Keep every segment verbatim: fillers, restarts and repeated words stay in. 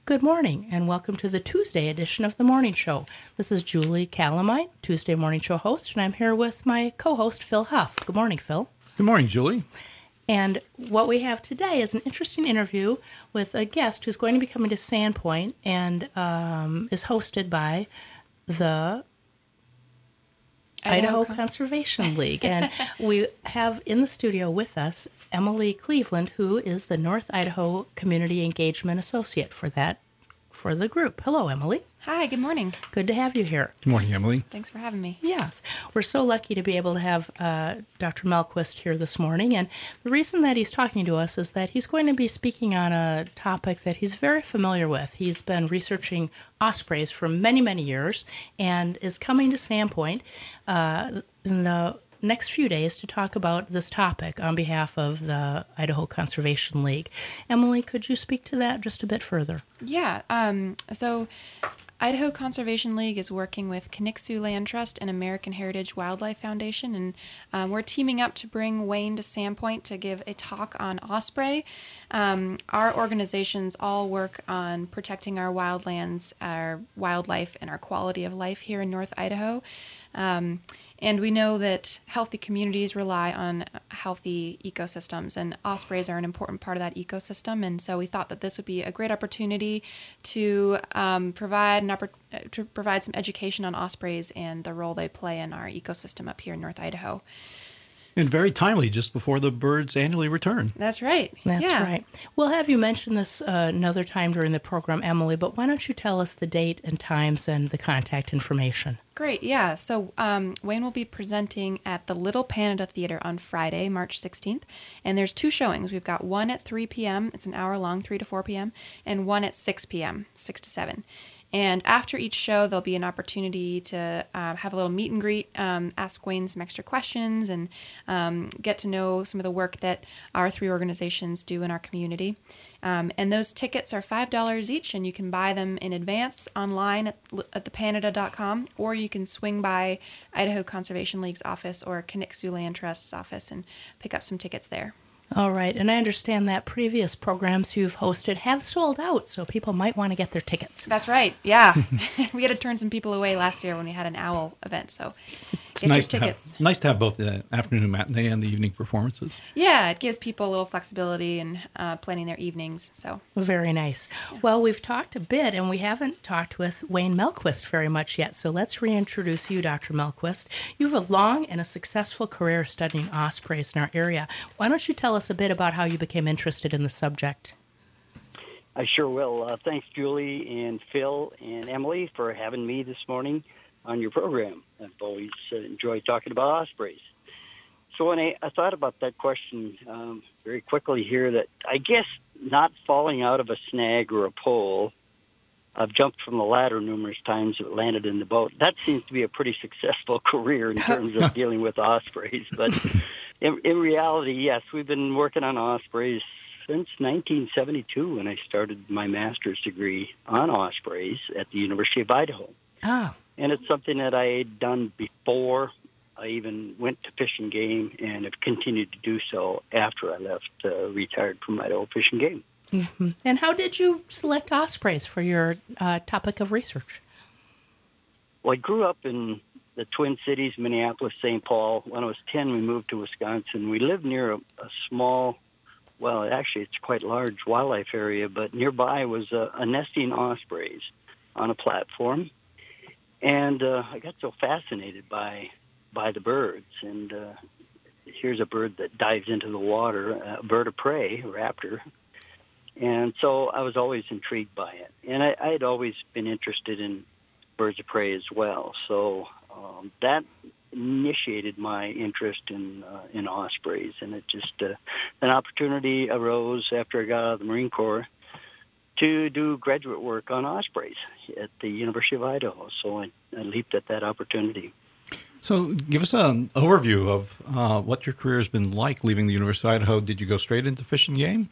Good morning, and welcome to the Tuesday edition of the Morning Show. This is Julie Calamite, Tuesday Morning Show host, and I'm here with my co-host, Phil Huff. Good morning, Phil. Good morning, Julie. And what we have today is an interesting interview with a guest who's going to be coming to Sandpoint and um, is hosted by the Idaho, Idaho Con- Conservation League. And we have in the studio with us Emily Cleveland, who is the North Idaho Community Engagement Associate for that, for the group. Hello, Emily. Hi, good morning. Good to have you here. Good morning, Emily. Thanks for having me. Yes. We're so lucky to be able to have uh, Doctor Melquist here this morning. And the reason that he's talking to us is that he's going to be speaking on a topic that he's very familiar with. He's been researching ospreys for many, many years and is coming to Sandpoint uh, in the next few days to talk about this topic on behalf of the Idaho Conservation League. Emily, could you speak to that just a bit further? Yeah. Um, so Idaho Conservation League is working with Knicksu Land Trust and American Heritage Wildlife Foundation, and um, we're teaming up to bring Wayne to Sandpoint to give a talk on osprey. Um, our organizations all work on protecting our wildlands, our wildlife, and our quality of life here in North Idaho. Um, and we know that healthy communities rely on healthy ecosystems, and ospreys are an important part of that ecosystem. And so we thought that this would be a great opportunity to um, provide an oppor- to provide some education on ospreys and the role they play in our ecosystem up here in North Idaho. And very timely, just before the birds annually return. That's right. That's yeah. right. We'll have you mention this uh, another time during the program, Emily, but why don't you tell us the date and times and the contact information? Great, yeah. So um, Wayne will be presenting at the Little Panada Theater on Friday, March sixteenth. And there's two showings. We've got one at three p.m., it's an hour long, three to four p.m., and one at six p.m., six to seven. And after each show, there'll be an opportunity to uh, have a little meet and greet, um, ask Wayne some extra questions, and um, get to know some of the work that our three organizations do in our community. Um, and those tickets are five dollars each, and you can buy them in advance online at, at the panada dot com, or you can swing by Idaho Conservation League's office or Knicksu Land Trust's office and pick up some tickets there. All right, and I understand that previous programs you've hosted have sold out, so people might want to get their tickets. That's right, yeah. We had to turn some people away last year when we had an owl event, so it's get nice your to tickets. Have, nice to have both the afternoon matinee and the evening performances. Yeah, it gives people a little flexibility in uh, planning their evenings. So very nice. Yeah. Well, we've talked a bit, and we haven't talked with Wayne Melquist very much yet, so let's reintroduce you, Doctor Melquist. You have a long and a successful career studying ospreys in our area. Why don't you tell us a bit about how you became interested in the subject? I sure will. Uh, thanks, Julie and Phil and Emily, for having me this morning on your program. I've always uh, enjoyed talking about ospreys. So when I, I thought about that question um, very quickly here, that I guess not falling out of a snag or a pole, I've jumped from the ladder numerous times, but landed in the boat. That seems to be a pretty successful career in terms of dealing with ospreys. But in, in reality, yes, we've been working on ospreys since nineteen seventy-two, when I started my master's degree on ospreys at the University of Idaho. Oh. And it's something that I had done before I even went to Fish and Game, and have continued to do so after I left, uh, retired from Idaho Fish and Game. Mm-hmm. And how did you select ospreys for your uh, topic of research? Well, I grew up in the Twin Cities, Minneapolis, Saint Paul. When I was ten, we moved to Wisconsin. We lived near a, a small, well, actually it's quite large wildlife area, but nearby was a, a nesting ospreys on a platform. And uh, I got so fascinated by by the birds. And uh, here's a bird that dives into the water, a bird of prey, a raptor. And so I was always intrigued by it. And I, I had always been interested in birds of prey as well. So um, that initiated my interest in uh, in ospreys. And it just, uh, an opportunity arose after I got out of the Marine Corps to do graduate work on ospreys at the University of Idaho. So I, I leaped at that opportunity. So give us an overview of uh, what your career has been like leaving the University of Idaho. Did you go straight into Fish and Game?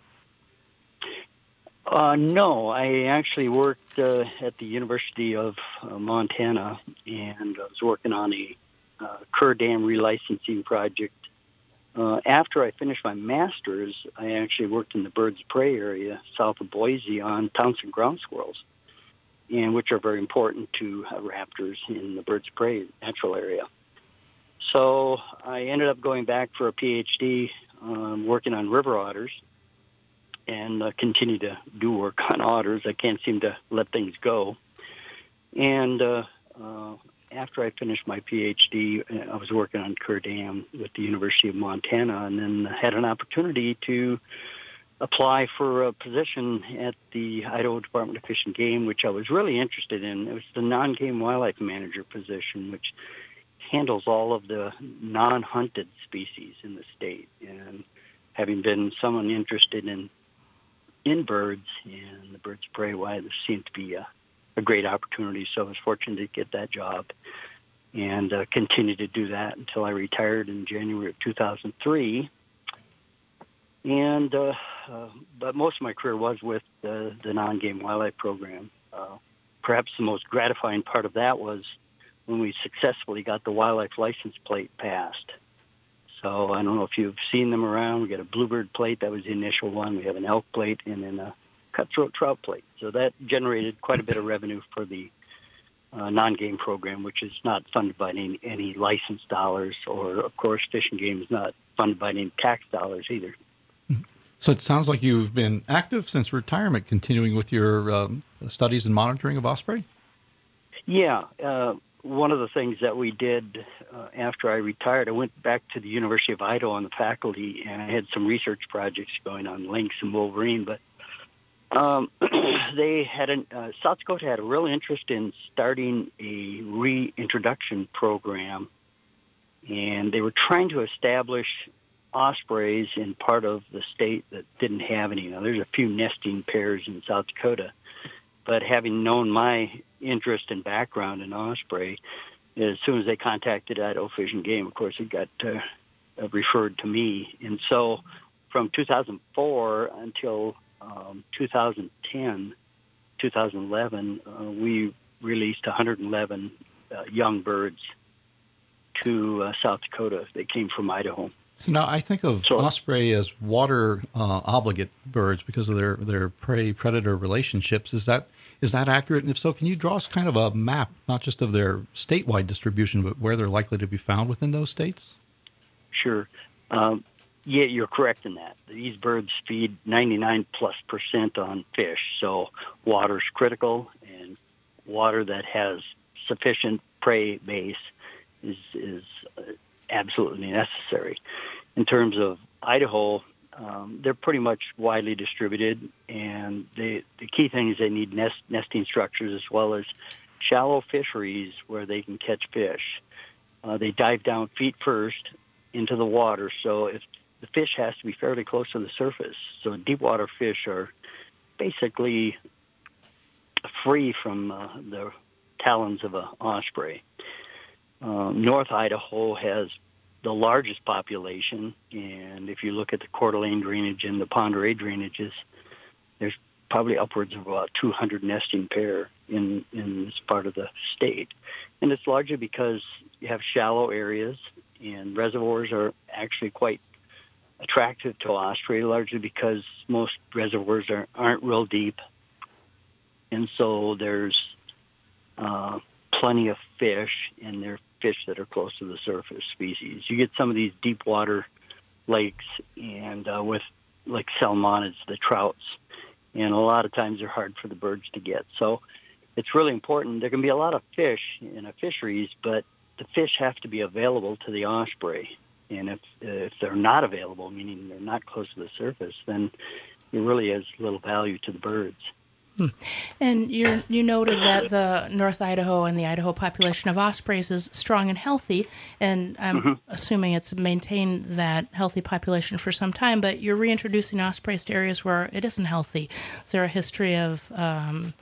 Uh, no, I actually worked uh, at the University of uh, Montana, and I was working on a uh, Kerr Dam relicensing project Uh, after I finished my master's, I actually worked in the birds of prey area south of Boise on Townsend ground squirrels, and which are very important to uh, raptors in the birds of prey natural area. So I ended up going back for a P H D, um, working on river otters, and uh, continue to do work on otters. I can't seem to let things go. And uh, uh, after I finished my P H D, I was working on Kerr Dam with the University of Montana, and then had an opportunity to apply for a position at the Idaho Department of Fish and Game, which I was really interested in. It was the non-game wildlife manager position, which handles all of the non-hunted species in the state. And having been someone interested in in birds and the birds of prey, why this seemed to be a, a great opportunity. So I was fortunate to get that job and uh, continued to do that until I retired in January of two thousand three. And uh, uh, but most of my career was with uh, the non-game wildlife program. Uh, perhaps the most gratifying part of that was when we successfully got the wildlife license plate passed. So I don't know if you've seen them around. We got a bluebird plate. That was the initial one. We have an elk plate and then a cutthroat trout plate. So that generated quite a bit of revenue for the uh, non-game program, which is not funded by any, any license dollars, or, of course, Fish and Game is not funded by any tax dollars either. So it sounds like you've been active since retirement, continuing with your um, studies and monitoring of osprey? Yeah. Uh, one of the things that we did uh, after I retired, I went back to the University of Idaho on the faculty, and I had some research projects going on lynx and wolverine. But um, they had an, uh, South Dakota had a real interest in starting a reintroduction program, and they were trying to establish ospreys in part of the state that didn't have any. Now, there's a few nesting pairs in South Dakota, but having known my interest and background in osprey, as soon as they contacted Idaho Fish and Game, of course, it got uh, referred to me. And so from two thousand four until um, two thousand ten, two thousand eleven, uh, we released one hundred eleven uh, young birds to uh, South Dakota. They came from Idaho. So now I think of so, osprey as water uh, obligate birds because of their, their prey-predator relationships. Is that is that accurate? And if so, can you draw us kind of a map, not just of their statewide distribution, but where they're likely to be found within those states? Sure. Um, yeah, you're correct in that. These birds feed ninety-nine plus percent on fish, so water's critical, and water that has sufficient prey base is is uh, absolutely necessary. In terms of Idaho, um, they're pretty much widely distributed, and they, the key thing is they need nest, nesting structures as well as shallow fisheries where they can catch fish. Uh, they dive down feet first into the water, so if the fish has to be fairly close to the surface. So deep water fish are basically free from uh, the talons of an osprey. Uh, North Idaho has the largest population, and if you look at the Coeur d'Alene drainage and the Pend Oreille drainages, there's probably upwards of about two hundred nesting pair in, in this part of the state. And it's largely because you have shallow areas, and reservoirs are actually quite attractive to osprey, largely because most reservoirs are, aren't real deep. And so there's uh, plenty of fish, and they're fish that are close to the surface species. You get some of these deep water lakes and uh, with like salmonids, the trouts, and a lot of times they're hard for the birds to get. So it's really important. There can be a lot of fish in a fisheries, but the fish have to be available to the osprey. And if if they're not available, meaning they're not close to the surface, then it really has little value to the birds. Hmm. And you you noted that the North Idaho and the Idaho population of ospreys is strong and healthy, and I'm mm-hmm. assuming it's maintained that healthy population for some time, but you're reintroducing ospreys to areas where it isn't healthy. Is there a history of um,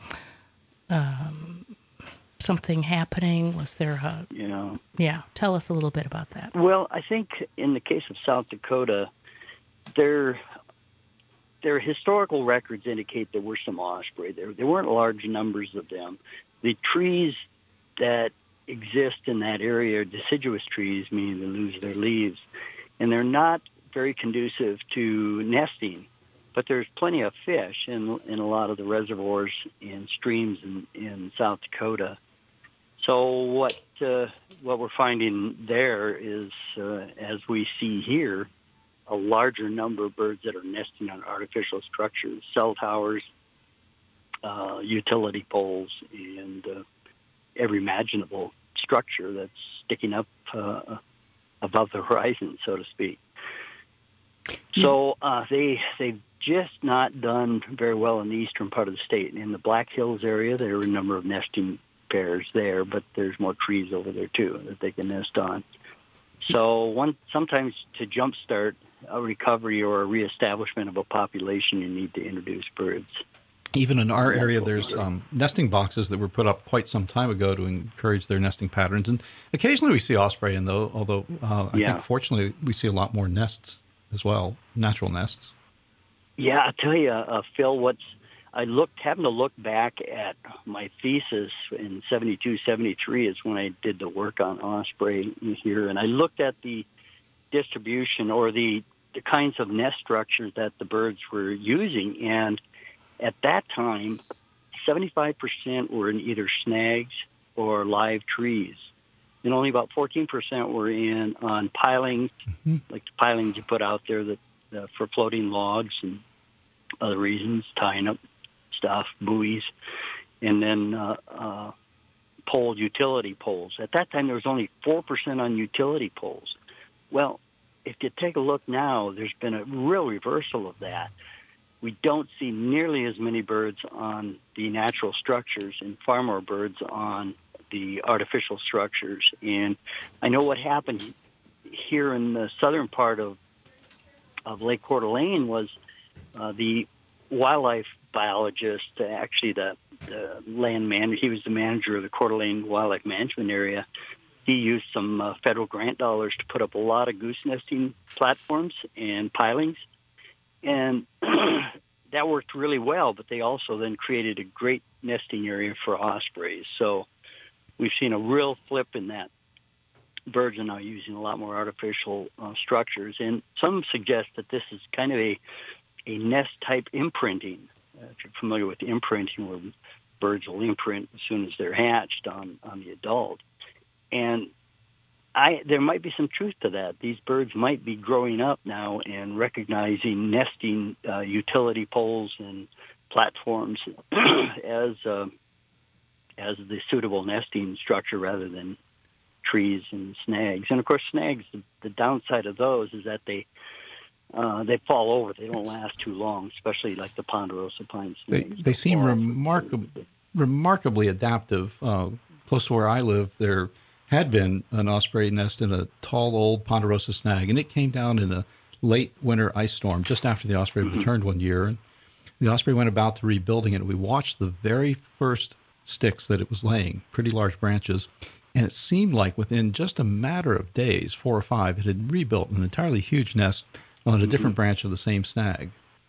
um, something happening? Was there a... You know, yeah, tell us a little bit about that. Well, I think in the case of South Dakota, there... Their historical records indicate there were some osprey there. There weren't large numbers of them. The trees that exist in that area are deciduous trees, meaning they lose their leaves. and they're not very conducive to nesting. But there's plenty of fish in in a lot of the reservoirs and streams in, in South Dakota. So what uh, what we're finding there is, uh, as we see here, a larger number of birds that are nesting on artificial structures, cell towers, uh, utility poles, and uh, every imaginable structure that's sticking up uh, above the horizon, so to speak. So uh, they they've just not done very well in the eastern part of the state. In the Black Hills area, there are a number of nesting pairs there, but there's more trees over there too that they can nest on. So one sometimes to jumpstart a recovery or a reestablishment of a population, you need to introduce birds. Even in our area, there's um, nesting boxes that were put up quite some time ago to encourage their nesting patterns. And occasionally we see osprey in those, although uh, I yeah. think fortunately we see a lot more nests as well, natural nests. Yeah, I'll tell you, uh, Phil, what's, I looked, happened to look back at my thesis in seventy-two, seventy-three is when I did the work on osprey here, and I looked at the distribution or the, the kinds of nest structures that the birds were using, and at that time, seventy-five percent were in either snags or live trees, and only about fourteen percent were in on pilings, mm-hmm. like the pilings you put out there that uh, for floating logs and other reasons, tying up stuff, buoys, and then uh, uh, pole utility poles. At that time, there was only four percent on utility poles. Well, if you take a look now, there's been a real reversal of that. We don't see nearly as many birds on the natural structures and far more birds on the artificial structures. And I know what happened here in the southern part of of Lake Coeur d'Alene was uh, the wildlife biologist, actually the, the land manager, he was the manager of the Coeur d'Alene Wildlife Management Area. He used some uh, federal grant dollars to put up a lot of goose nesting platforms and pilings. And that worked really well, but they also then created a great nesting area for ospreys. So we've seen a real flip in that. Birds are now using a lot more artificial uh, structures, and some suggest that this is kind of a, a nest-type imprinting. Uh, if you're familiar with imprinting, where birds will imprint as soon as they're hatched on, on the adult. And I, there might be some truth to that. These birds might be growing up now and recognizing nesting uh, utility poles and platforms as uh, as the suitable nesting structure rather than trees and snags. And of course, snags, the, the downside of those is that they uh, they fall over. They don't last too long, especially like the ponderosa pine snags. They, they seem remarkab- remarkably adaptive. Uh, close to where I live, there had been an osprey nest in a tall old ponderosa snag, and it came down in a late winter ice storm just after the osprey mm-hmm. returned one year. And the osprey went about to rebuilding it, and we watched the very first sticks that it was laying, pretty large branches. And it seemed like within just a matter of days, four or five, it had rebuilt an entirely huge nest on a different mm-hmm. branch of the same snag.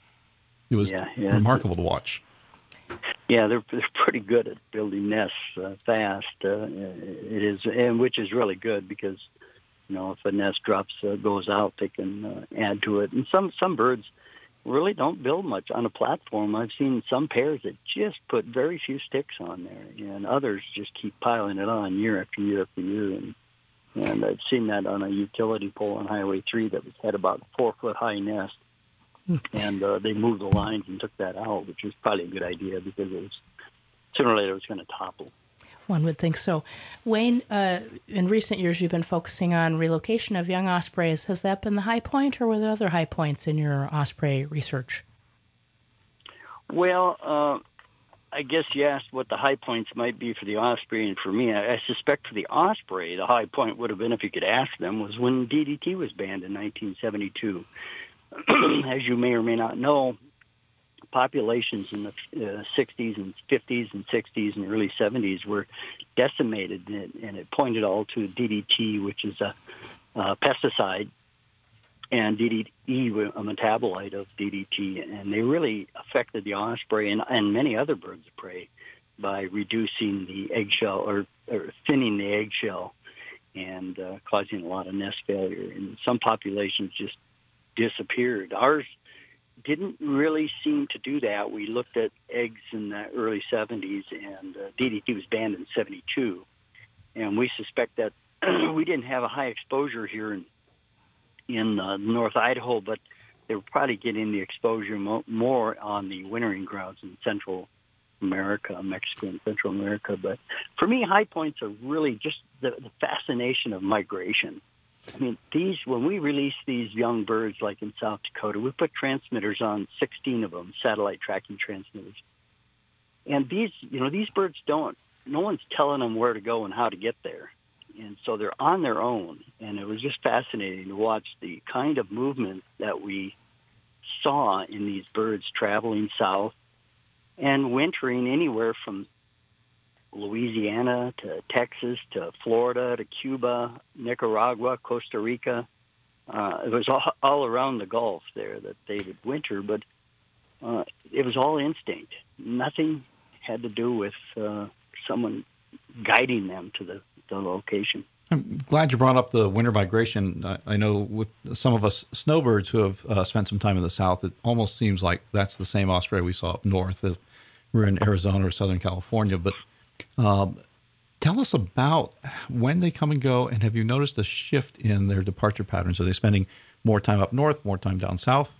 It was yeah, yeah. remarkable to watch. Yeah, they're they're pretty good at building nests uh, fast. Uh, it is, and which is really good because, you know, if a nest drops uh, goes out, they can uh, add to it. And some some birds really don't build much on a platform. I've seen some pairs that just put very few sticks on there, and others just keep piling it on year after year after year. And, and I've seen that on a utility pole on Highway three that was had about a four-foot-high nest, and uh, they moved the lines and took that out, which was probably a good idea because it was sooner or later it was going to topple. One would think so. Wayne, uh, in recent years you've been focusing on relocation of young ospreys. Has that been the high point, or were there other high points in your osprey research? Well, uh, I guess you asked what the high points might be for the osprey, and for me, I, I suspect for the osprey, the high point would have been, if you could ask them, was when D D T was banned in nineteen seventy-two. As you may or may not know, populations in the uh, sixties and fifties and sixties and early seventies were decimated, and it, and it pointed all to D D T, which is a, a pesticide, and D D E, a metabolite of D D T, and they really affected the osprey and, and many other birds of prey by reducing the eggshell or, or thinning the eggshell. and uh, causing a lot of nest failure. And some populations just disappeared. Ours didn't really seem to do that. We looked at eggs in the early seventies, and uh, D D T was banned in seventy-two. And we suspect that we didn't have a high exposure here in, in uh, North Idaho, but they were probably getting the exposure mo- more on the wintering grounds in Central America, Mexico and Central America. But for me, high points are really just the, the fascination of migration. I mean, these, when we release these young birds, like in South Dakota, we put transmitters on, sixteen of them, satellite tracking transmitters. And these, you know, these birds don't, no one's telling them where to go and how to get there. And so they're on their own. And it was just fascinating to watch the kind of movement that we saw in these birds traveling south and wintering anywhere from Louisiana to Texas to Florida to Cuba, Nicaragua, Costa Rica. Uh, it was all, all around the Gulf there that they would winter, but uh, it was all instinct. Nothing had to do with uh, someone guiding them to the, the location. I'm glad you brought up the winter migration. I, I know with some of us snowbirds who have uh, spent some time in the South, it almost seems like that's the same osprey we saw up north as we're in Arizona or Southern California. But um, tell us about when they come and go, and have you noticed a shift in their departure patterns? Are they spending more time up north, more time down south?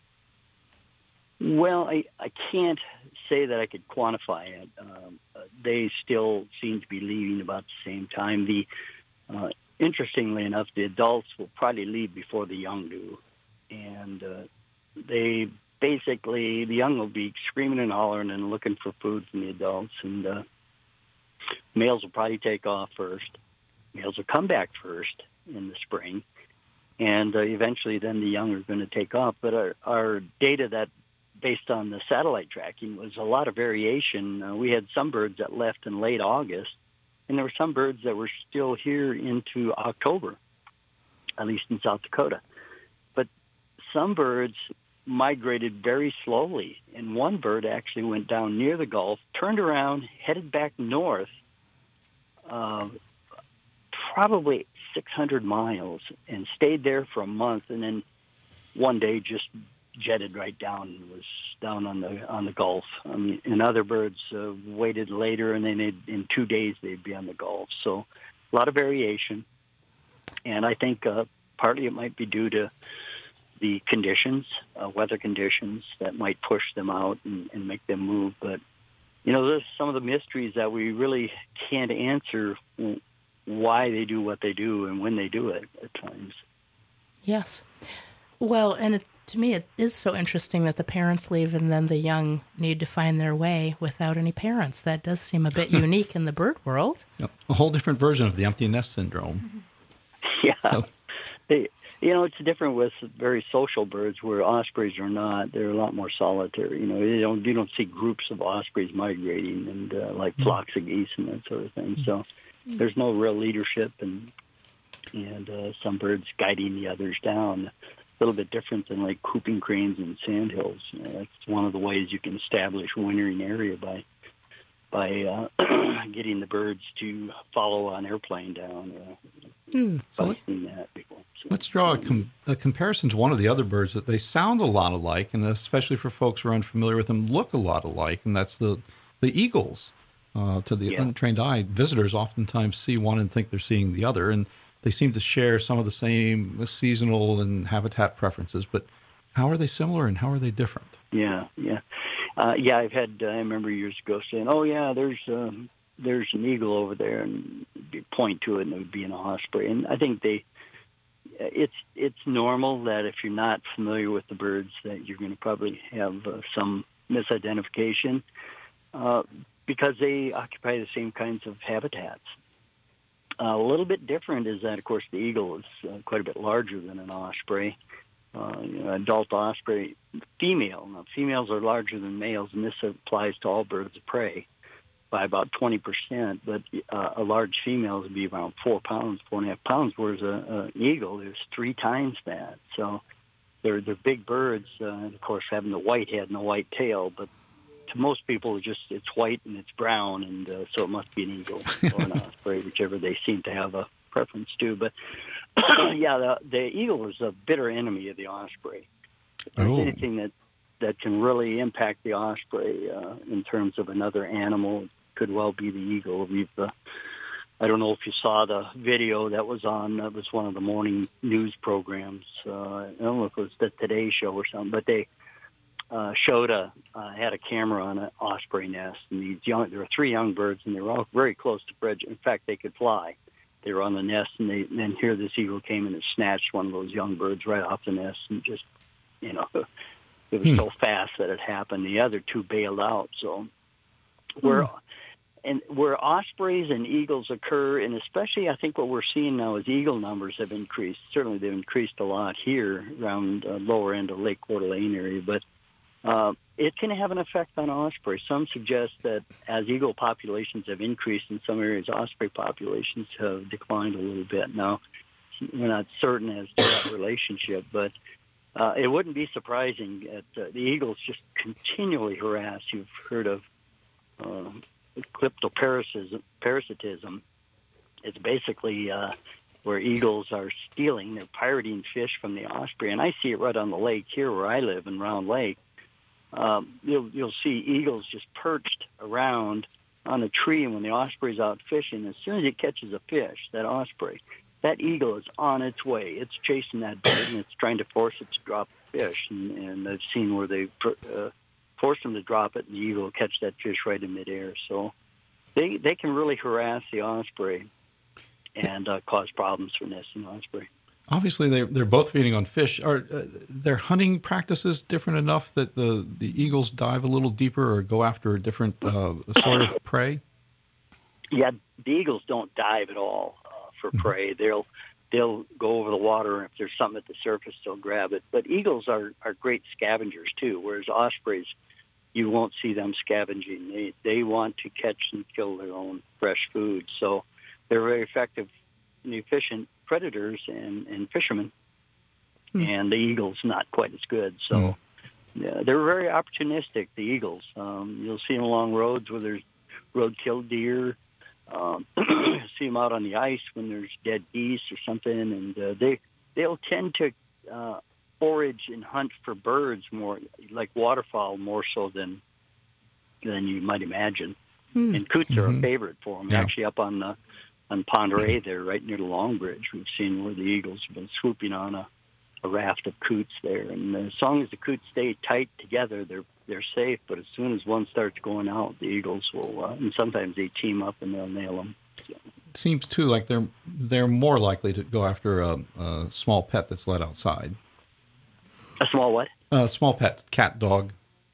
Well, I, I can't say that I could quantify it. Um, they still seem to be leaving about the same time. The uh, interestingly enough, the adults will probably leave before the young do, and uh, they basically the young will be screaming and hollering and looking for food from the adults, and uh, males will probably take off first. Males will come back first in the spring, and uh, eventually then the young are going to take off. But our, our data that based on the satellite tracking was a lot of variation. Uh, we had some birds that left in late August, and there were some birds that were still here into October, at least in South Dakota. But some birds migrated very slowly, and one bird actually went down near the Gulf, turned around, headed back north, uh, probably six hundred miles, and stayed there for a month, and then one day just jetted right down and was down on the on the Gulf. I mean, and other birds uh, waited later, and then they'd, in two days they'd be on the Gulf. So a lot of variation, and I think uh, partly it might be due to the conditions, uh, weather conditions that might push them out and, and make them move. But you know, there's some of the mysteries that we really can't answer why they do what they do and when they do it at times. Yes. Well, and it, to me, it is so interesting that the parents leave and then the young need to find their way without any parents. That does seem a bit unique in the bird world. Yep. A whole different version of the empty nest syndrome. Yeah. So. They, you know, it's different with very social birds where ospreys are not. They're a lot more solitary. You know, you don't, you don't see groups of ospreys migrating and uh, like flocks of geese and that sort of thing. So there's no real leadership, and and uh, some birds guiding the others down. A little bit different than like whooping cranes and sandhills. You know, that's one of the ways you can establish a wintering area by by uh, getting the birds to follow an airplane down. Uh, mm, so I've seen that before. So, let's draw a, com- a comparison to one of the other birds that they sound a lot alike, and especially for folks who are unfamiliar with them, look a lot alike, and that's the the eagles. Uh, to the yeah. untrained eye, visitors oftentimes see one and think they're seeing the other, and they seem to share some of the same seasonal and habitat preferences, but how are they similar and how are they different? Yeah, yeah. Uh, yeah, I've had, uh, I remember years ago saying, oh, yeah, there's um, there's an eagle over there, and you'd point to it, and it would be an osprey. And I think they, it's it's normal that if you're not familiar with the birds, that you're going to probably have uh, some misidentification uh, because they occupy the same kinds of habitats. Uh, a little bit different is that, of course, the eagle is uh, quite a bit larger than an osprey. Uh, you know, adult osprey, female. Now, females are larger than males, and this applies to all birds of prey by about twenty percent. But uh, a large female would be around four pounds, four and a half pounds, whereas an eagle is three times that. So they're they're big birds, uh, and of course, having the white head and the white tail, but to most people, it's just it's white and it's brown, and uh, so it must be an eagle or an osprey, whichever they seem to have a preference too. But yeah, the, the eagle is a bitter enemy of the osprey. If there's Oh. anything that, that can really impact the osprey uh, in terms of another animal, it could well be the eagle. We've, uh, I don't know if you saw the video that was on, that was one of the morning news programs. Uh, I don't know if it was the Today Show or something, but they uh, showed a, uh, had a camera on an osprey nest, and these young, there were three young birds, and they were all very close to bridge. In fact, they could fly. They were on the nest, and, they, and then here this eagle came in and snatched one of those young birds right off the nest, and just, you know, it was Hmm. so fast that it happened. The other two bailed out. So we're, and where ospreys and eagles occur, and especially I think what we're seeing now is eagle numbers have increased. Certainly they've increased a lot here around the lower end of Lake Coeur d'Alene area, but uh, it can have an effect on osprey. Some suggest that as eagle populations have increased in some areas, osprey populations have declined a little bit. Now, we're not certain as to that relationship, but uh, it wouldn't be surprising that uh, the eagles just continually harass. You've heard of uh, kleptoparasitism. Parasitism. It's basically uh, where eagles are stealing, they're pirating fish from the osprey. And I see it right on the lake here where I live in Round Lake. Um, you'll, you'll see eagles just perched around on a tree, and when the osprey's out fishing, as soon as it catches a fish, that osprey, that eagle is on its way. It's chasing that bird, and it's trying to force it to drop the fish. And, and I've seen where they uh, force them to drop it, and the eagle will catch that fish right in midair. So they they can really harass the osprey and uh, cause problems for nesting osprey. Obviously, they're, they're both feeding on fish. Are uh, their hunting practices different enough that the, the eagles dive a little deeper or go after a different uh, sort of prey? Yeah, the eagles don't dive at all uh, for prey. They'll they'll go over the water, and if there's something at the surface, they'll grab it. But eagles are, are great scavengers, too, whereas ospreys, you won't see them scavenging. They, they want to catch and kill their own fresh food. So they're very effective and efficient predators and, and fishermen, mm. and the eagle's not quite as good. So mm. yeah, they're very opportunistic, the eagles. Um, you'll see them along roads where there's roadkill deer. Um, see them out on the ice when there's dead geese or something, and uh, they, they'll tend to uh, forage and hunt for birds more, like waterfowl, more so than than you might imagine. Mm. And coots mm-hmm. are a favorite for them. Yeah. Actually, up on the on Pond Ray there, right near the Long Bridge, we've seen where the eagles have been swooping on a, a raft of coots there. And as long as the coots stay tight together, they're they're safe. But as soon as one starts going out, the eagles will, uh, and sometimes they team up and they'll nail them. So. It seems too like they're they're more likely to go after a, a small pet that's let outside. A small what? A small pet, cat, dog.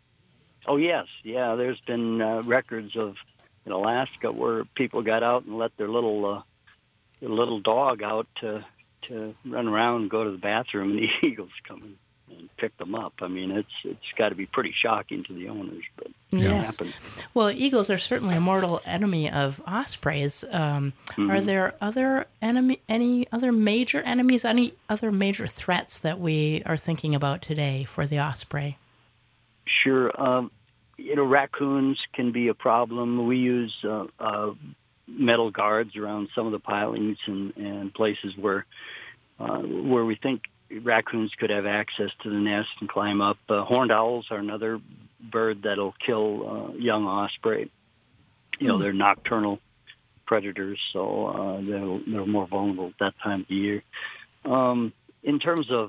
Oh yes, yeah. There's been uh, records of in Alaska where people got out and let their little uh, their little dog out to to run around and go to the bathroom, and the eagles come and, and pick them up. I mean, it's it's got to be pretty shocking to the owners, but yes. it happens. Well, eagles are certainly a mortal enemy of ospreys. Um, mm-hmm. Are there other enemy, any other major enemies, any other major threats that we are thinking about today for the osprey? Sure. Um, you know, raccoons can be a problem. We use uh, uh, metal guards around some of the pilings and, and places where uh, where we think raccoons could have access to the nest and climb up. Uh, horned owls are another bird that'll kill uh, young osprey. You know, mm. they're nocturnal predators, so uh, they're, they're more vulnerable at that time of the year. Um, in terms of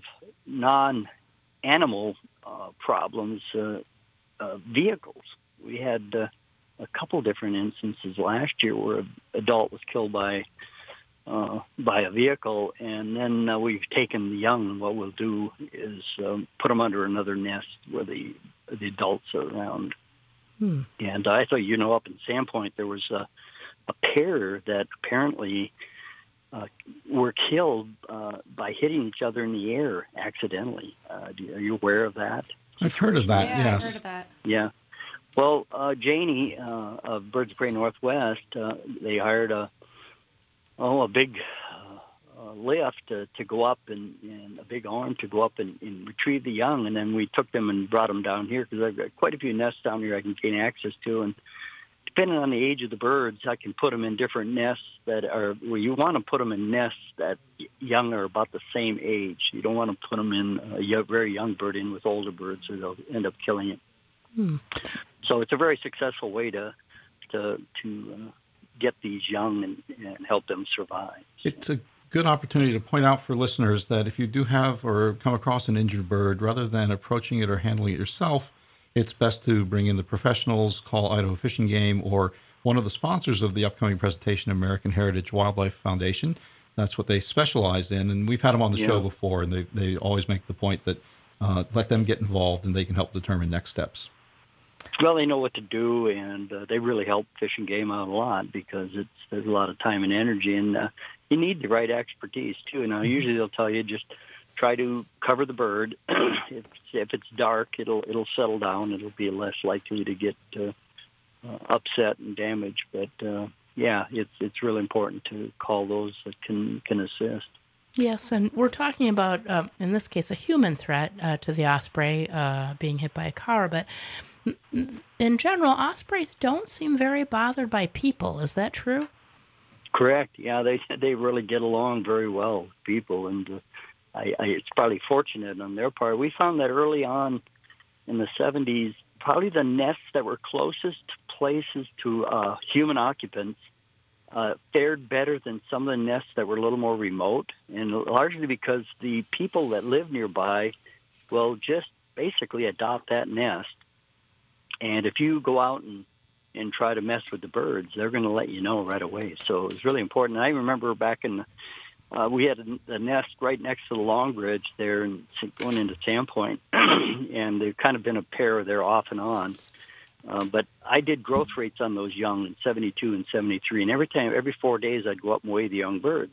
non-animal uh, problems, uh, Uh, vehicles. We had uh, a couple different instances last year where an adult was killed by uh, by a vehicle, and then uh, we've taken the young, and what we'll do is um, put them under another nest where the the adults are around. Hmm. And I thought, you know, up in Sandpoint, there was a, a pair that apparently uh, were killed uh, by hitting each other in the air accidentally. Uh, do, are you aware of that? I've heard of that, yeah. yes. I've heard of that. Yeah. Well, uh, Janie uh, of Birds of Prey Northwest, uh, they hired a oh a big uh, uh, lift to, to go up and, and a big arm to go up and, and retrieve the young, and then we took them and brought them down here because I've got quite a few nests down here I can gain access to, and depending on the age of the birds, I can put them in different nests that are where you want to put them in nests that young are about the same age. You don't want to put them in a young, very young bird in with older birds, or they'll end up killing it. Hmm. So it's a very successful way to to to uh, get these young and, and help them survive. It's a good opportunity to point out for listeners that if you do have or come across an injured bird, rather than approaching it or handling it yourself, it's best to bring in the professionals, call Idaho Fish and Game, or one of the sponsors of the upcoming presentation, American Heritage Wildlife Foundation. That's what they specialize in, and we've had them on the yeah. show before, and they, they always make the point that uh, let them get involved, and they can help determine next steps. Well, they know what to do, and uh, they really help Fish and Game out a lot because it's there's a lot of time and energy, and uh, you need the right expertise, too. Now, usually they'll tell you just try to cover the bird. if, if it's dark, it'll it'll settle down. It'll be less likely to get uh, uh, upset and damaged. But, uh, yeah, it's it's really important to call those that can, can assist. Yes, and we're talking about, uh, in this case, a human threat uh, to the osprey uh, being hit by a car, but in general, ospreys don't seem very bothered by people. Is that true? Correct. Yeah, they they really get along very well with people, and uh, I, I, it's probably fortunate on their part. We found that early on in the seventies, probably the nests that were closest places to uh, human occupants uh, fared better than some of the nests that were a little more remote, and largely because the people that live nearby will just basically adopt that nest. And if you go out and, and try to mess with the birds, they're going to let you know right away. So it was really important. I remember back in, uh, we had a, a nest right next to the Long Bridge there and going into Sandpoint, and they've kind of been a pair there off and on. Uh, but I did growth rates on those young in seventy-two and seventy-three, and every time, every four days, I'd go up and weigh the young birds.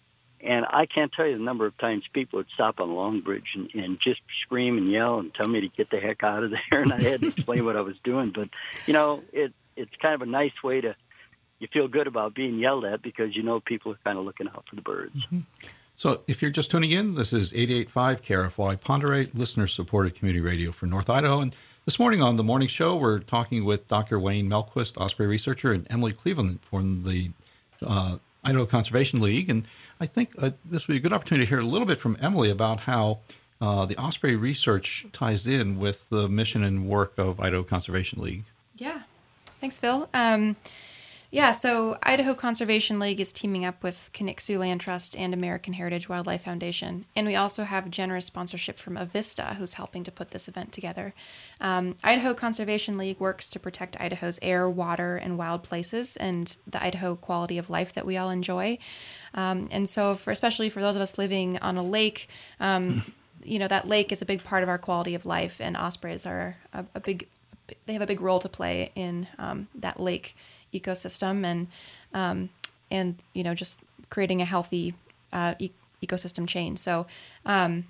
And I can't tell you the number of times people would stop on Long Bridge and, and just scream and yell and tell me to get the heck out of there. And I had to explain what I was doing. But, you know, it it's kind of a nice way to, you feel good about being yelled at because you know people are kind of looking out for the birds. Mm-hmm. So if you're just tuning in, this is eighty-eight point five K R F Y, Ponderay, listener-supported community radio for North Idaho. And this morning on the morning show, we're talking with Doctor Wayne Melquist, osprey researcher, and Emily Cleveland from the uh, Idaho Conservation League. And I think uh, this would be a good opportunity to hear a little bit from Emily about how uh, the osprey research ties in with the mission and work of Idaho Conservation League. Yeah. Thanks, Phil. Um, yeah, so Idaho Conservation League is teaming up with Kinnick-Soo Land Trust and American Heritage Wildlife Foundation. And we also have generous sponsorship from Avista, who's helping to put this event together. Um, Idaho Conservation League works to protect Idaho's air, water, and wild places and the Idaho quality of life that we all enjoy. Um, and so for especially for those of us living on a lake, um, you know, that lake is a big part of our quality of life, and ospreys are a, a big, they have a big role to play in um, that lake ecosystem and, um, and, you know, just creating a healthy uh, e- ecosystem chain. So um,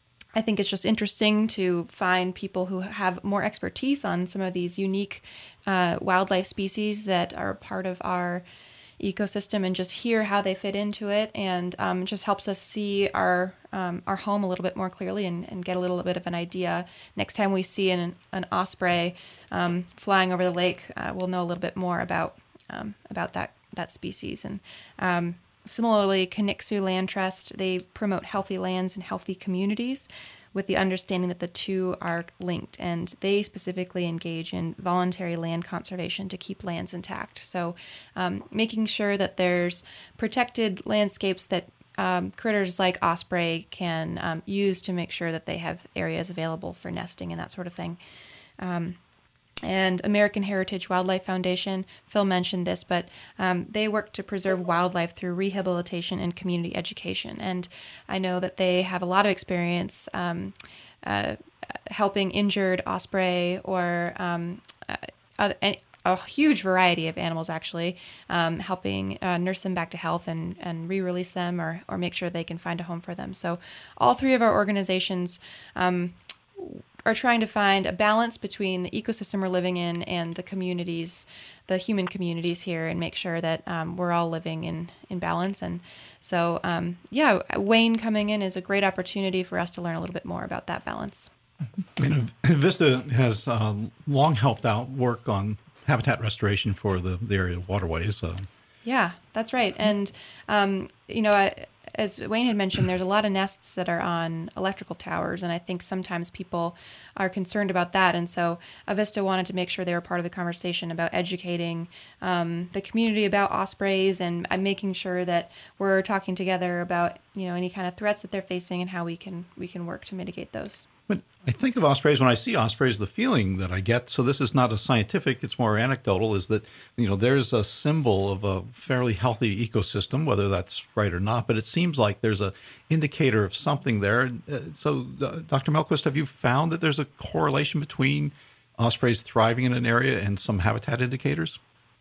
I think it's just interesting to find people who have more expertise on some of these unique uh, wildlife species that are part of our ecosystem and just hear how they fit into it, and um, it just helps us see our um, our home a little bit more clearly and, and get a little bit of an idea. Next time we see an, an osprey um, flying over the lake, uh, we'll know a little bit more about um, about that that species. And um, similarly, Kinnick-Soo Land Trust, they promote healthy lands and healthy communities with the understanding that the two are linked, and they specifically engage in voluntary land conservation to keep lands intact. So um, making sure that there's protected landscapes that um, critters like osprey can um, use to make sure that they have areas available for nesting and that sort of thing. Um, and American Heritage Wildlife Foundation, Phil mentioned this, but um, they work to preserve wildlife through rehabilitation and community education. And I know that they have a lot of experience um, uh, helping injured osprey or um, uh, other, a huge variety of animals, actually, um, helping uh, nurse them back to health and, and re-release them or, or make sure they can find a home for them. So all three of our organizations um, are trying to find a balance between the ecosystem we're living in and the communities, the human communities here, and make sure that um, we're all living in, in balance. And so, um, yeah, Wayne coming in is a great opportunity for us to learn a little bit more about that balance. And Avista has uh, long helped out work on habitat restoration for the, the area waterways. Uh, Yeah, that's right. And, um, you know, I, as Wayne had mentioned, there's a lot of nests that are on electrical towers, and I think sometimes people are concerned about that. And so Avista wanted to make sure they were part of the conversation about educating um, the community about ospreys and uh, making sure that we're talking together about, you know, any kind of threats that they're facing and how we can we can work to mitigate those. But I think of ospreys, when I see ospreys, the feeling that I get, so this is not a scientific, it's more anecdotal, is that, you know, there's a symbol of a fairly healthy ecosystem, whether that's right or not, but it seems like there's a indicator of something there. Uh, so, uh, Doctor Mellquist, have you found that there's a correlation between ospreys thriving in an area and some habitat indicators?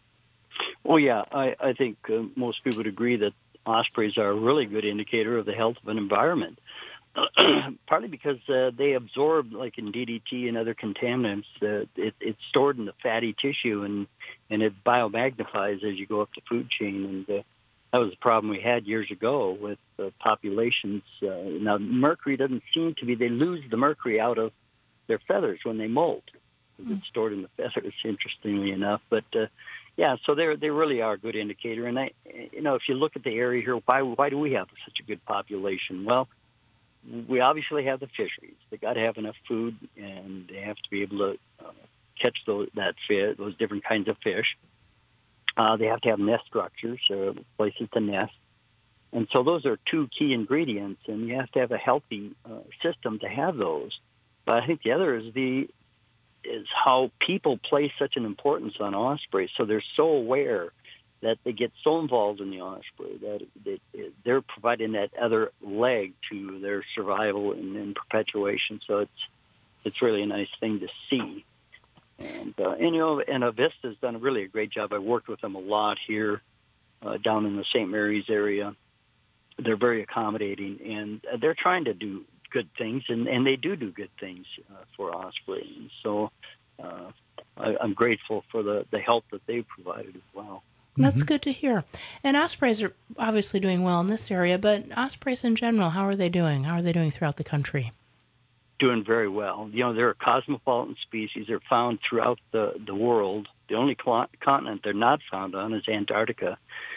Well, yeah, I, I think uh, most people would agree that ospreys are a really good indicator of the health of an environment. Partly because uh, they absorb, like in D D T and other contaminants, uh, it, it's stored in the fatty tissue, and, and it biomagnifies as you go up the food chain. And uh, that was a problem we had years ago with uh, populations. Uh, now, mercury doesn't seem to be, they lose the mercury out of their feathers when they molt. Mm. It's stored in the feathers, interestingly enough. But, uh, yeah, so they they really are a good indicator. And, I, you know, if you look at the area here, why why do we have such a good population? Well, we obviously have the fisheries. They got to have enough food, and they have to be able to uh, catch those that fish, those different kinds of fish. Uh, they have to have nest structures, or places to nest, and so those are two key ingredients. And you have to have a healthy uh, system to have those. But I think the other is the is how people place such an importance on ospreys. So they're so aware that they get so involved in the osprey that they, they're providing that other leg to their survival and, and perpetuation. So it's it's really a nice thing to see. And, uh, and you know, and Avista's done really a great job. I worked with them a lot here uh, down in the Saint Mary's area. They're very accommodating, and they're trying to do good things, and, and they do do good things uh, for osprey. And so uh, I, I'm grateful for the, the help that they've provided as well. That's good to hear. And ospreys are obviously doing well in this area, but ospreys in general, how are they doing? How are they doing throughout the country? Doing very well. You know, they're a cosmopolitan species. They're found throughout the, the world. The only continent they're not found on is Antarctica.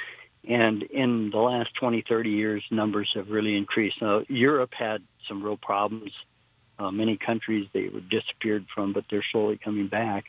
And in the last twenty, thirty years, numbers have really increased. Now, Europe had some real problems. Uh, many countries they were disappeared from, but they're slowly coming back.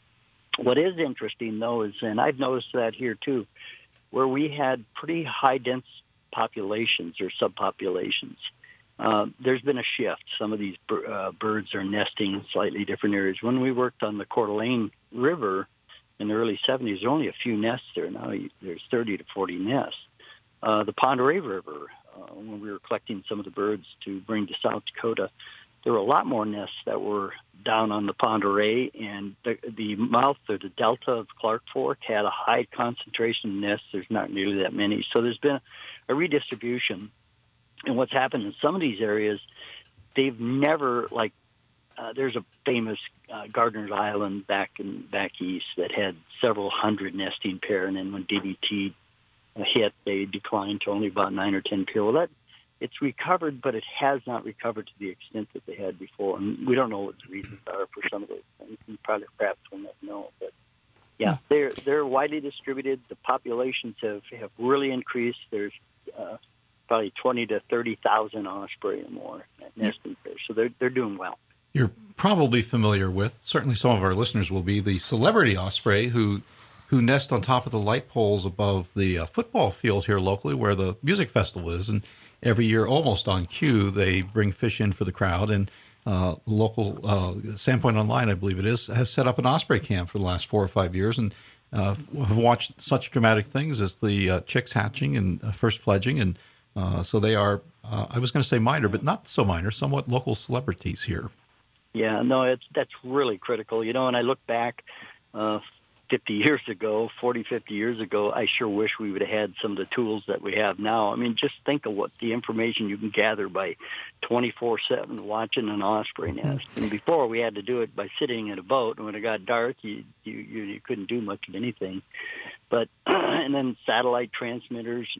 What is interesting, though, is, and I've noticed that here, too, where we had pretty high-dense populations or subpopulations, uh, there's been a shift. Some of these uh, birds are nesting in slightly different areas. When we worked on the Coeur d'Alene River in the early seventies, there were only a few nests there. Now there's thirty to forty nests. Uh, the Pend Oreille River, uh, when we were collecting some of the birds to bring to South Dakota, there were a lot more nests that were down on the Pend Oreille, and the, the mouth or the delta of Clark Fork had a high concentration of nests. There's not nearly that many. So there's been a redistribution. And what's happened in some of these areas, they've never, like, uh, there's a famous uh, Gardner's Island back in back east that had several hundred nesting pair, and then when D D T hit, they declined to only about nine or ten pair. Well, that it's recovered, but it has not recovered to the extent that they had before. And we don't know what the reasons are for some of those things. And probably perhaps we'll never know. But yeah, they're they're widely distributed. The populations have, have really increased. There's uh, probably twenty to thirty thousand osprey or more nesting there. So they're they're doing well. You're probably familiar with, certainly some of our listeners will be, the celebrity osprey who who nest on top of the light poles above the uh, football field here locally where the music festival is. And every year, almost on cue, they bring fish in for the crowd. And uh, local uh, Sandpoint Online, I believe it is, has set up an osprey camp for the last four or five years, and uh, have watched such dramatic things as the uh, chicks hatching and uh, first fledging. And uh, so they are, uh, I was going to say minor, but not so minor, somewhat local celebrities here. Yeah, no, it's that's really critical. You know, and I look back uh, fifty years ago, forty, fifty years ago, I sure wish we would have had some of the tools that we have now. I mean, just think of what the information you can gather by twenty-four seven watching an osprey nest. And before, we had to do it by sitting in a boat, and when it got dark, you you, you, you couldn't do much of anything. But and then satellite transmitters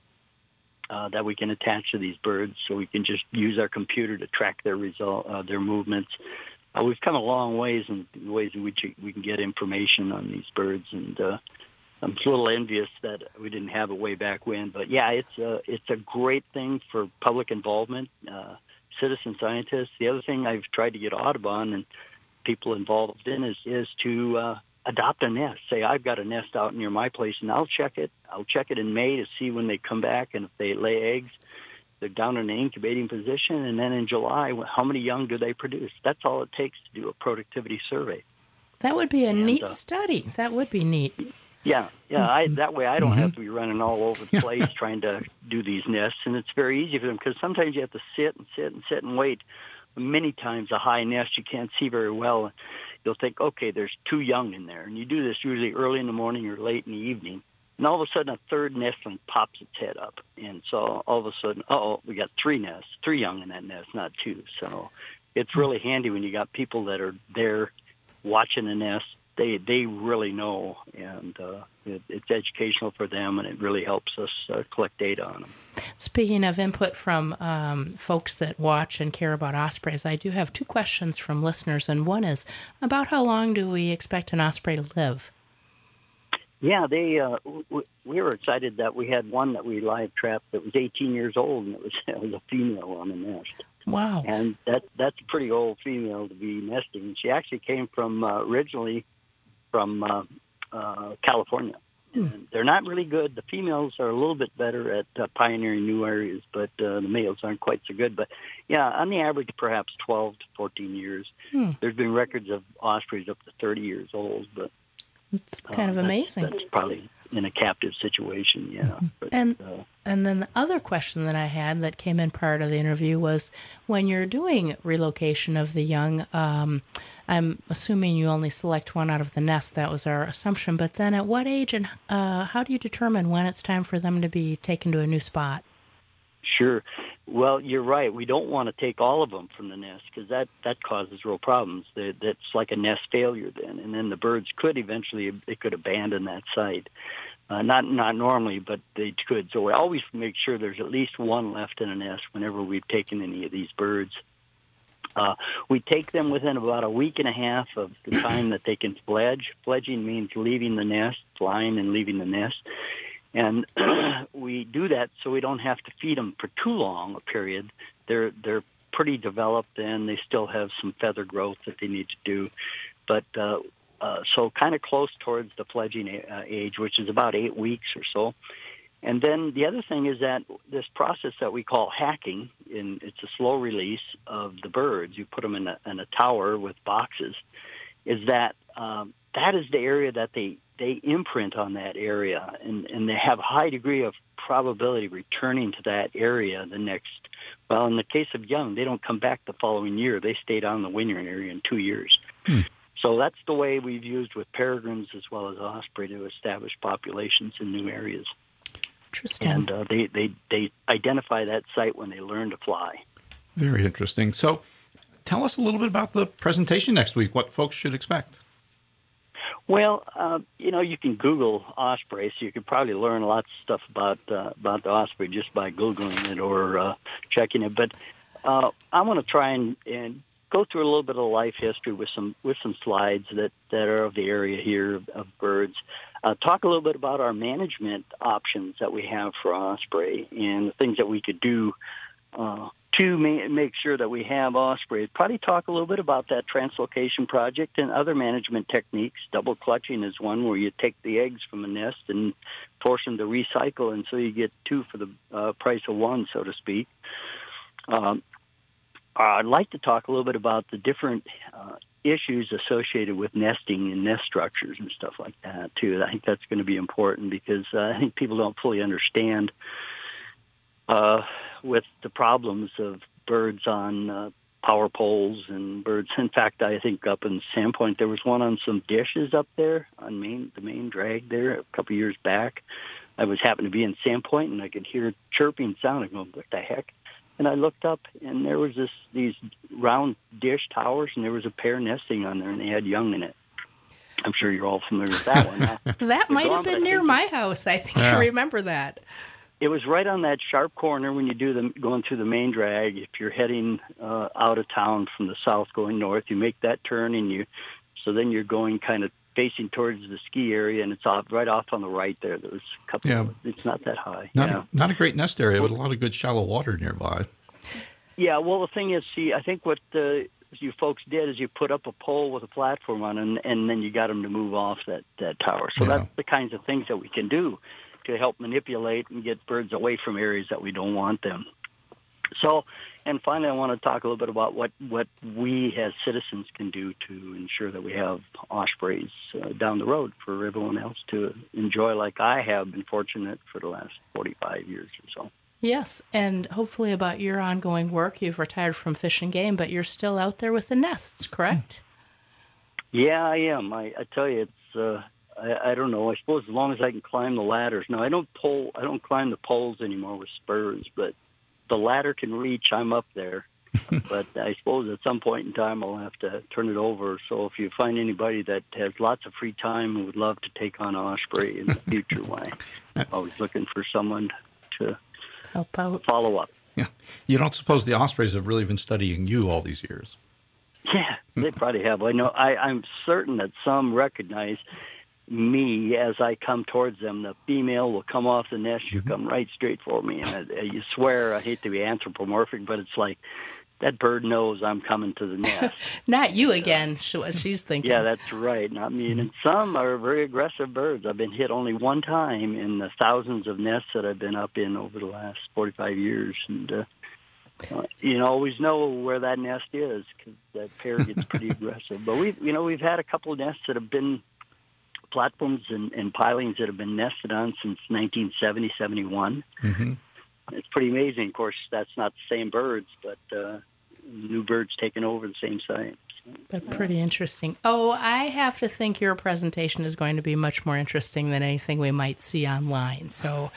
uh, that we can attach to these birds, so we can just use our computer to track their result, uh, their movements. uh, we've come a long ways in the ways in which we can get information on these birds, and uh, I'm a little envious that we didn't have it way back when. But yeah, it's a it's a great thing for public involvement, uh, citizen scientists. The other thing I've tried to get Audubon and people involved in is is to uh, adopt a nest. Say, I've got a nest out near my place, and I'll check it. I'll check it in May to see when they come back, and if they lay eggs, they're down in an incubating position. And then in July, how many young do they produce? That's all it takes to do a productivity survey. That would be a and, neat uh, study. That would be neat. Yeah, yeah. I, that way I don't Mm-hmm. have to be running all over the place trying to do these nests, and it's very easy for them because sometimes you have to sit and sit and sit and wait. Many times a high nest you can't see very well. You'll think, okay, there's two young in there, and you do this usually early in the morning or late in the evening, and all of a sudden a third nestling pops its head up, and so all of a sudden, oh, we got three nests, three young in that nest, not two. So it's really handy when you got people that are there watching the nest. They they really know, and uh, it, it's educational for them, and it really helps us uh, collect data on them. Speaking of input from um, folks that watch and care about ospreys, I do have two questions from listeners, and one is about how long do we expect an osprey to live? Yeah, they. Uh, w- we were excited that we had one that we live trapped that was eighteen years old, and it was it was a female on the nest. Wow. And that that's a pretty old female to be nesting. She actually came from uh, originally from uh, uh, California. And they're not really good. The females are a little bit better at uh, pioneering new areas, but uh, the males aren't quite so good. But yeah, on the average, perhaps twelve to fourteen years. Hmm. There's been records of ospreys up to thirty years old, but It's kind uh, of that's- amazing. That's probably in a captive situation, yeah. But, And uh, and then the other question that I had that came in part of the interview was, when you're doing relocation of the young, um, I'm assuming you only select one out of the nest. That was our assumption. But then at what age and uh, how do you determine when it's time for them to be taken to a new spot? Sure. Well, you're right. We don't want to take all of them from the nest because that, that causes real problems. That, that's like a nest failure then, and then the birds could eventually they could abandon that site. Uh, not not normally, but they could. So we always make sure there's at least one left in a nest whenever we've taken any of these birds. Uh, we take them within about a week and a half of the time that they can fledge. Fledging means leaving the nest, flying and leaving the nest. And we do that so we don't have to feed them for too long a period. They're they're pretty developed and they still have some feather growth that they need to do. But uh, uh, so kind of close towards the fledging uh, age, which is about eight weeks or so. And then the other thing is that this process that we call hacking, in, it's a slow release of the birds. You put them in a, in a tower with boxes, is that um, that is the area that they they imprint on that area, and, and they have a high degree of probability of returning to that area the next, well, in the case of young, they don't come back the following year. They stay down in the wintering area in two years. Hmm. So that's the way we've used with peregrines as well as osprey to establish populations in new areas. Interesting. And uh, they, they, they identify that site when they learn to fly. Very interesting. So tell us a little bit about the presentation next week, what folks should expect. Well, uh, you know, you can Google osprey, so you can probably learn lots of stuff about uh, about the osprey just by Googling it or uh, checking it. But uh, I want to try and, and go through a little bit of life history with some with some slides that, that are of the area here of, of birds. Uh, talk a little bit about our management options that we have for osprey and the things that we could do uh, to ma- make sure that we have osprey. Probably talk a little bit about that translocation project and other management techniques. Double clutching is one where you take the eggs from a nest and force them to recycle, and so you get two for the uh, price of one, so to speak. Um, I'd like to talk a little bit about the different uh, issues associated with nesting and nest structures and stuff like that, too. I think that's going to be important because uh, I think people don't fully understand uh, with the problems of birds on uh, power poles and birds. In fact, I think up in Sandpoint, there was one on some dishes up there on main, the main drag there a couple of years back. I was happened to be in Sandpoint, and I could hear chirping sound. I go, what the heck? And I looked up, and there was this these round dish towers, and there was a pair nesting on there, and they had young in it. I'm sure you're all familiar with that one. That might have been near my house. I think Yeah. I remember that. It was right on that sharp corner when you do the going through the main drag. If you're heading uh, out of town from the south going north, you make that turn, and you so then you're going kind of facing towards the ski area, and it's off right off on the right there. There's a couple. Yeah. Of, it's not that high. Not yeah. a, not a great nest area, but a lot of good shallow water nearby. Yeah. Well, the thing is, see, I think what uh, you folks did is you put up a pole with a platform on, and and then you got them to move off that that tower. So Yeah. that's the kinds of things that we can do to help manipulate and get birds away from areas that we don't want them. So, and finally, I want to talk a little bit about what, what we as citizens can do to ensure that we have ospreys uh, down the road for everyone else to enjoy, like I have been fortunate for the last forty-five years or so. Yes, and hopefully about your ongoing work. You've retired from Fish and Game, but you're still out there with the nests, correct? Yeah, I am. I, I tell you, it's... Uh, I, I don't know. I suppose as long as I can climb the ladders. Now I don't pull. I don't climb the poles anymore with spurs, but the ladder can reach. I'm up there. But I suppose at some point in time I'll have to turn it over. So if you find anybody that has lots of free time and would love to take on an osprey in the future, why? I'm always looking for someone to Help out. follow up. Yeah. You don't suppose the ospreys have really been studying you all these years? Yeah, they probably have. I know. I, I'm certain that some recognize me as I come towards them. The female will come off the nest. You come right straight for me, and I, you swear. I hate to be anthropomorphic, but it's like that bird knows I'm coming to the nest. Not you again, what she's thinking. Yeah, that's right. Not me. And some are very aggressive birds. I've been hit only one time in the thousands of nests that I've been up in over the last forty-five years, and uh, uh, you know, always know where that nest is because that pair gets pretty aggressive. But we, you know, we've had a couple of nests that have been platforms and, and pilings that have been nested on since nineteen seventy, seventy-one. Mm-hmm. It's pretty amazing. Of course, that's not the same birds, but uh, new birds taking over the same site. But pretty interesting. Oh, I have to think your presentation is going to be much more interesting than anything we might see online. So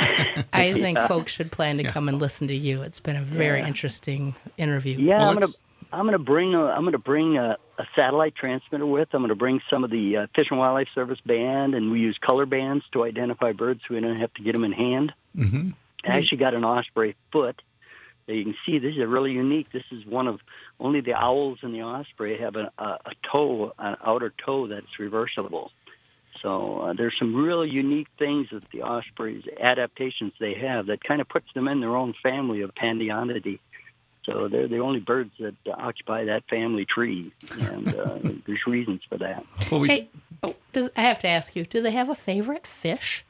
I think Yeah. folks should plan to Yeah. come and listen to you. It's been a very Yeah. interesting interview. Yeah, Well, I'm gonna let's- I'm gonna bring a I'm gonna bring a, a satellite transmitter with. I'm gonna bring some of the uh, Fish and Wildlife Service band, and we use color bands to identify birds, so we don't have to get them in hand. Mm-hmm. I actually got an osprey foot that you can see. This is really unique. This is one of only the owls and the osprey have a, a, a toe, an outer toe that's reversible. So uh, there's some really unique things that the ospreys, adaptations they have that kind of puts them in their own family of Pandionidae. So they're the only birds that uh, occupy that family tree, and uh, there's reasons for that. Well, we Hey, oh, do, I have to ask you, do they have a favorite fish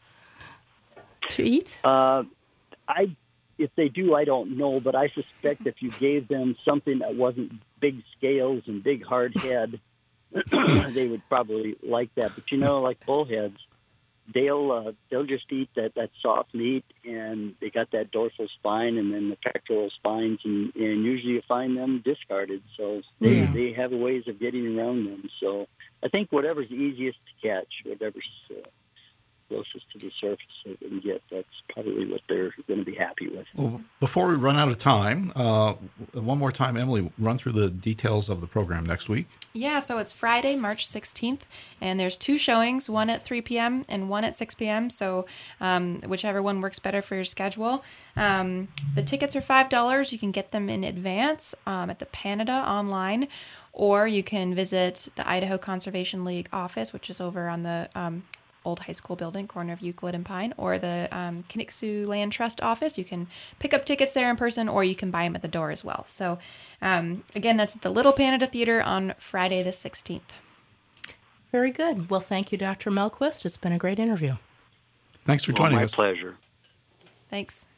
to eat? Uh, I, if they do, I don't know, but I suspect if you gave them something that wasn't big scales and big hard head, they would probably like that. But you know, like bullheads, they'll uh, they'll just eat that, that soft meat, and they got that dorsal spine and then the pectoral spines, and, and usually you find them discarded. So they, Yeah. they have ways of getting around them. So I think whatever's easiest to catch, whatever's uh, closest to the surface that they can get, that's probably what they're going to be happy with. Well, before we run out of time, uh, one more time, Emily, run through the details of the program next week. Yeah, so it's Friday, March sixteenth, and there's two showings, one at three p.m. and one at six p.m., so um, whichever one works better for your schedule. Um, the tickets are five dollars. You can get them in advance um, at the Panada online, or you can visit the Idaho Conservation League office, which is over on the um, old high school building, corner of Euclid and Pine, or the um, Kinnicksu Land Trust office. You can pick up tickets there in person, or you can buy them at the door as well. So, um, again, that's at the Little Panada Theater on Friday the sixteenth. Very good. Well, thank you, Doctor Melquist. It's been a great interview. Thanks for Well, joining my us. pleasure. Thanks.